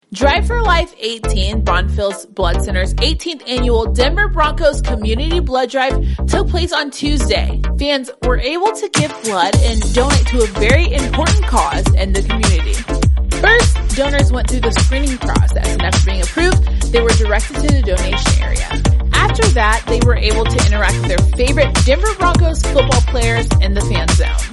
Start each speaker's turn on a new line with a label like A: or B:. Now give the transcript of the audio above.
A: Drive for Life 18, Bonfils Blood Center's 18th annual Denver Broncos Community Blood Drive took place on Tuesday. Fans were able to give blood and donate to a very important cause in the community. First, donors went through the screening process, and after being approved, they were directed to the donation area. After that, they were able to interact with their favorite Denver Broncos football players in the fan zone.